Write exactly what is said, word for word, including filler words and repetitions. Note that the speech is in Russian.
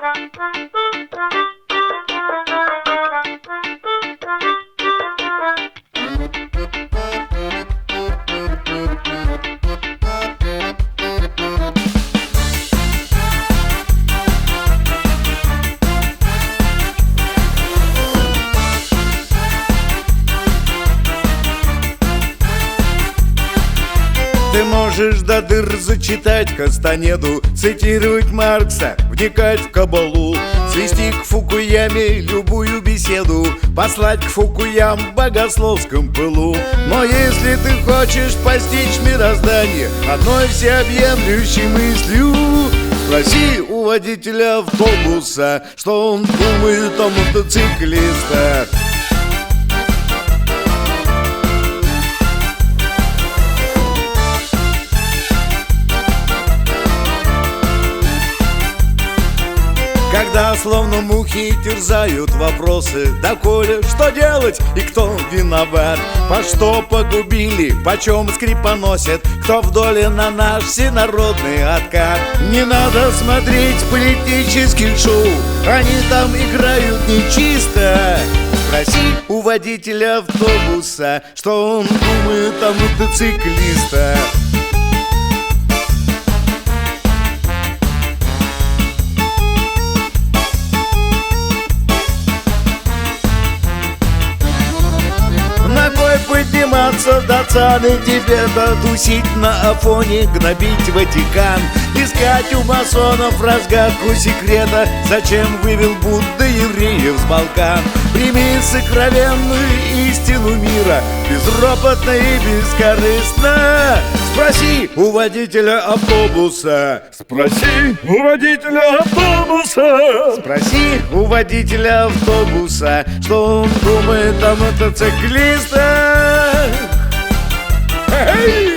Ты можешь до дыр зачитать Кастанеду, цитировать Маркса, вникать в кабалу, свести к Фукуяме любую беседу, послать к Фукуям в богословском пылу. Но если ты хочешь постичь мироздание одной всеобъемлющей мыслью, спроси у водителя автобуса, что он думает о мотоциклистах. Когда словно мухи терзают вопросы: доколе, что делать и кто виноват? По что погубили, почем скрипоносят, кто в доле на наш всенародный откат? Не надо смотреть политических шоу, они там играют нечисто. Спроси у водителя автобуса, что он думает о мотоциклистах. Подниматься до цаны Тибета, тусить на Афоне, гнобить Ватикан, искать у масонов разгадку секрета, зачем вывел Будда евреев с Балкан. Прими сокровенную истину мира, безропотно и бескорыстно. Спроси у водителя автобуса, спроси у водителя автобуса, спроси у водителя автобуса, что он думает о мотоциклистах. Hey!